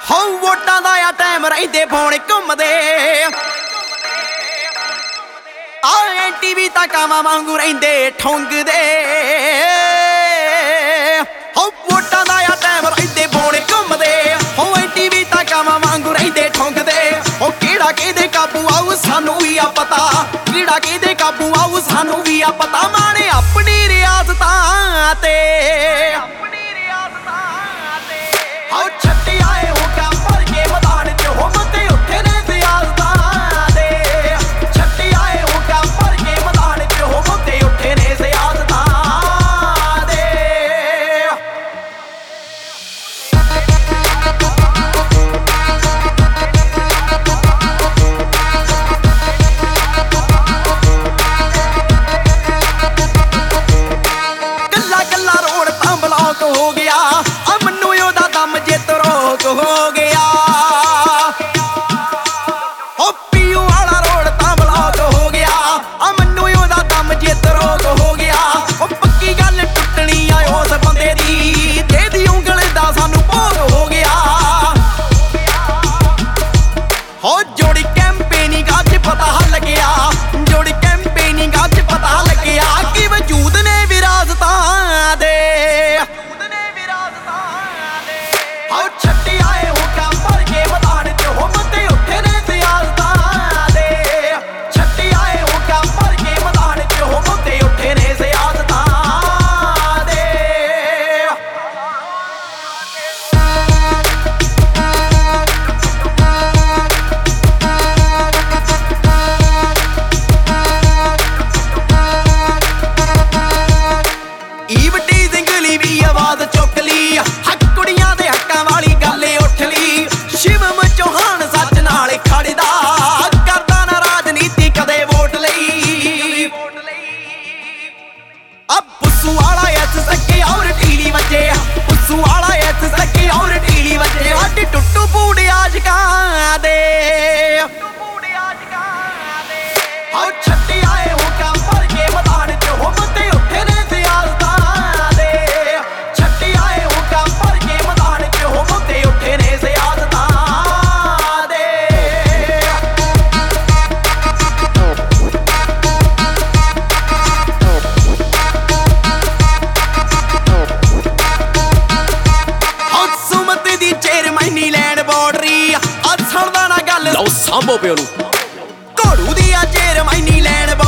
ਹੋ ਵੋਟਾਂ ਦਾ ਆ ਟਾਈਮ ਰਹਿੰਦੇ ਫੋਨ ਘੁੰਮਦੇ ਆ ਟੀਵੀ ਤਾਂ ਕਾਵਾਂ ਵਾਂਗੂ ਰਹਿੰਦੇ ਠੁੰਗਦੇ ਹੋ ਵੋਟਾਂ ਦਾ ਆ ਟਾਈਮ ਰਹਿੰਦੇ ਫੋਨ ਘੁੰਮਦੇ ਹੋ ਟੀਵੀ ਤਾਂ ਕਾਵਾਂ ਵਾਂਗੂ ਰਹਿੰਦੇ ਠੁੰਗਦੇ ਹੋ ਕਿਹੜਾ ਕਿਹਦੇ ਕਾਬੂ ਆਊ ਸਾਨੂੰ ਵੀ ਆ ਪਤਾ ਕਿਹੜਾ ਕਿਹਦੇ ਕਾਬੂ ਆਊ ਸਾਨੂੰ ਵੀ ਆ ਪਤਾ ਮਾਣੇ ਆਪਣੀ ਰਿਆਸਤਾਂ ਤੇ ਹੋ ਛੱਡੀ ਆਏ ਹੋ ਕਾ ਭਰ ਕੇ ਮੈਦਾਨ ਚ ਹੋ ਮਤੇ ਉੱਠੇ ਨੇ ਸਿਆਸਤਾਂ ਦੇ ਛੱਡੀ ਆਏ ਹੋ ਕਾ ਭਰ ਕੇ ਮੈਦਾਨ ਚ ਹੋ ਮਤੇ ਉੱਠੇ ਨੇ ਸਿਆਸਤਾਂ ਦੇ ਕੱਲਾ ਕੱਲਾ ਰੋਡ ਤਾਂ ਬਲੌਕ ਹੋ ਗਿਆ ਆ ਮੈਨੂੰ ਉਹਦਾ ਦਮ ਜਿੱਤ ਰੋਕ ਹੋ ਗਿਆ ਹੋ ਪੀਓ ਵਾਲਾ ਰੋਡ ਤਾਂ ਬਲੌਕ ਹੋ ਗਿਆ ਆ ਮੈਨੂੰ ਉਹਦਾ ਦਮ ਜਿੱਤ ਰੋਕ ਹੋ ਗਿਆ ਉਹ ਪੱਕੀ ਗੱਲ ਟੁੱਟਣੀ ਆ ਉਸ ਬੰਦੇ ਦੀ ਜਿਹਦੀ ਉਂਗਲ ਦਾ ਸਾਨੂੰ ਭੋਗ ਹੋ ਗਿਆ ਹੋ ਜੋੜੀ ਕੈਂਪੇਨਿੰਗ ਅੱਜ ਪਤਾ ਲੱਗਿਆ ਜੋੜੀ ਕੈਂਪੇਨਿੰਗ ਅੱਜ ਪਤਾ ਲੱਗਿਆ ਕਿ ਵਜੂਦ ਨੇ ਵਿਰਾਸਤਾਂ ਦੇ ਹੋ ਛੱਡੀ ਆਏ ਹੋ ਕਾ ਭਰ ਕੇ ਮੈਦਾਨ ਚ ਹੋ ਮਤੇ ਉੱਠੇ ਨੇ ਸਿਆਸਤਾਂ ਦੇ ਛੱਡੀ ਆਏ ਹੋ ਕਾ ਭਰ ਕੇ ਮੈਦਾਨ ਚ ਹੋ ਮਤੇ ਉੱਠੇ ਨੇ ਸਿਆਸਤਾਂ ਦੇ ਈਵਟੀ ਸਿੰਗਲੀ ਵੀ ਆਵਾਜ਼ ਚੁੱਕ ਲਈ ਹੱਕ ਕੁੜੀਆਂ ਦੇ ਹੱਕਾਂ ਵਾਲੀ ਗੱਲ ਉੱਠ ਲਈ ਸ਼ਿਵਮ ਚੌਹਾਨ ਸੱਚ ਨਾਲ ਖੜਦਾ ਕਰਦਾ ਨਾ ਰਾਜਨੀਤੀ ਕਦੇ ਵੋਟ ਲਈ ਆ ਪੁੱਸੂ ਵਾਲਾ ਐਸ ਸੱਕੇ ਔਰ ਢੀਲੀ ਵੱਜੇ ਪੁੱਸੂ ਵਾਲਾ ਐਸ ਸੱਕੇ ਔਰ ਢੀਲੀ ਵੱਜੇ ਹੱਡ ਟੁੱਟੂ ਪੂੜੇ ਆਸ਼ਕਾਂ ਦੇ ਹੋ ਛੱਡੀ ਆਏ ਹੋ ਕਾ ਭਰ ਕੇ ਮੈਦਾਨ ਚ ਹੋ ਮਤੇ ਉੱਠੇ ਨੇ ਸਿਆਸਤਾਂ ਦੇ ਛੱਡੀ ਆਏ ਹੋ ਕਾ ਭਰ ਕੇ ਮੈਦਾਨ ਚ ਹੋ ਮਤੇ ਉੱਠੇ ਨੇ ਸਿਆਸਤਾਂ ਦੇ ਹੋ ਸੁਮਤ ਦੀ ਚੇਅਰਮੈਨੀ ਲੈਣ ਬਾਰਡਰੀ ਆ ਛੜਦਾ ਨਾ ਗੱਲ ਲਓ ਸਾਂਭੋ ਪਿਓ ਨੂੰ ਘੋੜੂ ਦੀ ਆ ਚੇਅਰਮੈਨੀ ਲੈਣ